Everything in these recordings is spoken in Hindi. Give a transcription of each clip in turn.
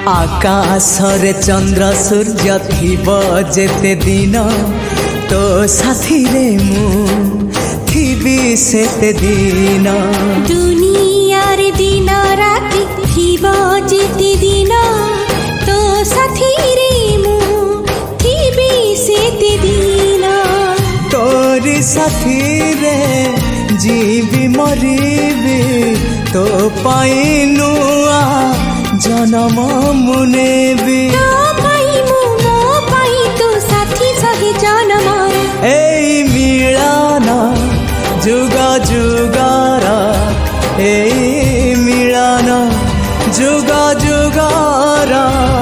आकाशरे चंद्र सूर्य थिब जेते दिन तो साथी रे मु थिबी सेते दिन दुनिया रे दिन राति थिब जेते दिन तो साथी रे मु थिबी सेते दिन तोरी साथी रे जीवी मरीबी तो पाई नुआ जन्म मुनेबी तो साथी सही जन्म ए मिलन जुग जुगर ए मिलन जुग जुगर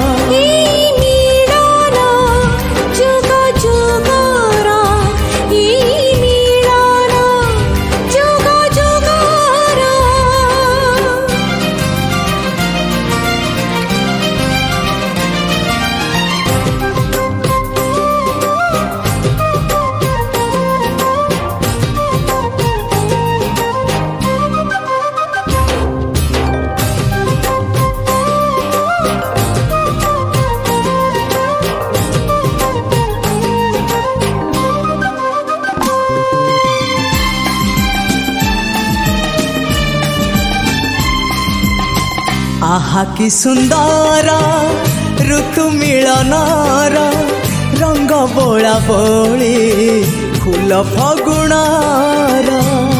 आहा कि सुंदर ऋतु मिलनार रंग बोला बोली फूल फगुणार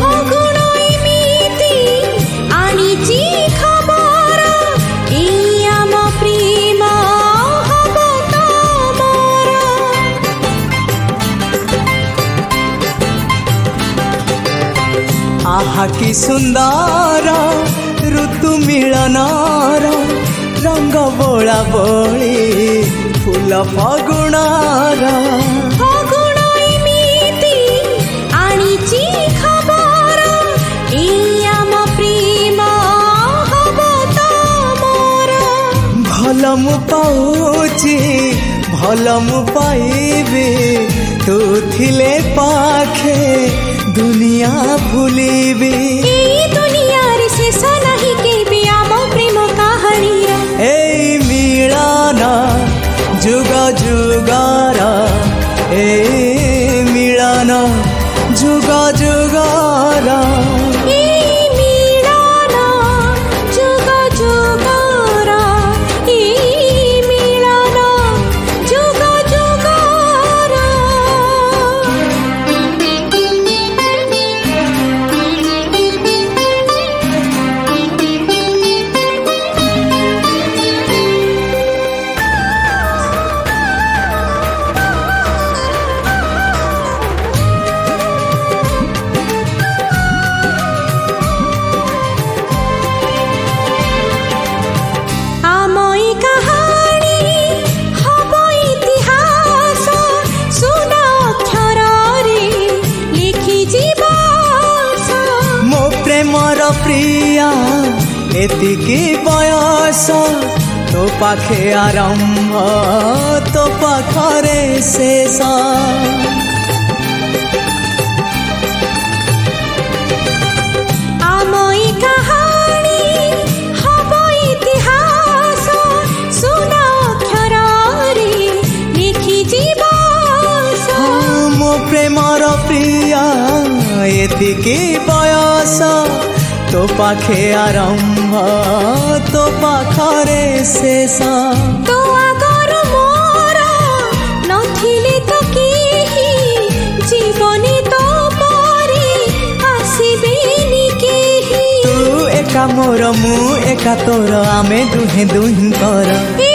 आहा कि सुंदर ऋतु मिलनार रंग बोला बोली फूल फगुणार भल मु पाउची भल मु पाइबी तू थिले पाखे दुनिया भूलिबी दुनिया रे शेष नहीं के आम प्रेम कहानी ए मिलन जुग जुगर ए मिलन जुग जुगर प्रिया एतिकी बयस तो पाखे आरंभ तो पाखरे शेष आमई कहानी हब इतिहास सुन अक्षर रे लिखि जीवास मो प्रेमर प्रिया एतिकी बयस तो पाखे आरंभ तो पाखरे शेष तो आगर मोर नथिले तो केही जीवनी तो परी आसीबेनी केही तू एका मोर मु एका तोर आमे दुहे दुहिंकर